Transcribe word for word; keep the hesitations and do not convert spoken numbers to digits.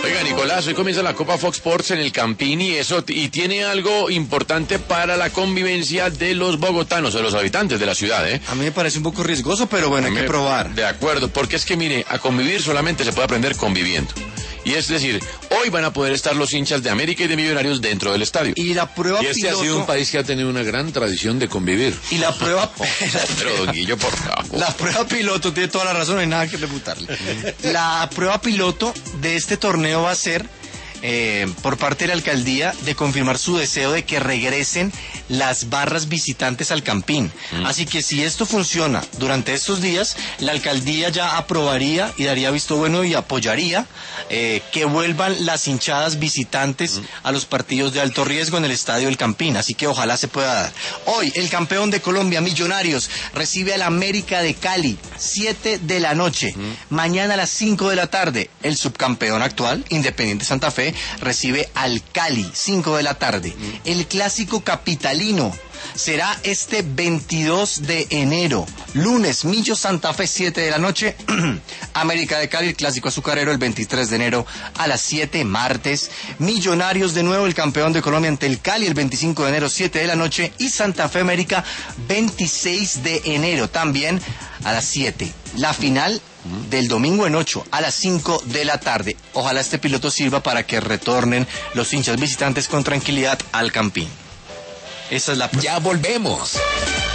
Oiga, Nicolás, hoy comienza la Copa Fox Sports en el Campín y eso, y tiene algo importante para la convivencia de los bogotanos, de los habitantes de la ciudad, ¿eh? A mí me parece un poco riesgoso, pero bueno, hay que probar. De acuerdo, porque es que mire, a convivir solamente se puede aprender conviviendo. Y es decir, hoy van a poder estar los hinchas de América y de Millonarios dentro del estadio. Y la prueba Y este piloto... ha sido un país que ha tenido una gran tradición de convivir. Y la prueba... Pero, don Guillo, por favor. La prueba piloto, tiene toda la razón, no hay nada que refutarle. La prueba piloto de este torneo va a ser, eh, por parte de la alcaldía, de confirmar su deseo de que regresen las barras visitantes al Campín. Mm. Así que si esto funciona durante estos días, la alcaldía ya aprobaría y daría visto bueno y apoyaría eh, que vuelvan las hinchadas visitantes mm. a los partidos de alto riesgo en el estadio del Campín. Así que ojalá se pueda dar. Hoy, el campeón de Colombia, Millonarios, recibe al América de Cali, siete de la noche. Mm. Mañana a las cinco de la tarde, el subcampeón actual, Independiente Santa Fe, recibe al Cali, cinco de la tarde. Mm. El clásico capitalino será este veintidós de enero, lunes, Millo Santa Fe, siete de la noche, América de Cali, el clásico azucarero, el veintitrés de enero a las siete, martes, Millonarios de nuevo, el campeón de Colombia ante el Cali, el veinticinco de enero, siete de la noche, y Santa Fe América, veintiséis de enero, también a las siete. La final del domingo en ocho, a las cinco de la tarde. Ojalá este piloto sirva para que retornen los hinchas visitantes con tranquilidad al Campín. Esa es la... Ya volvemos.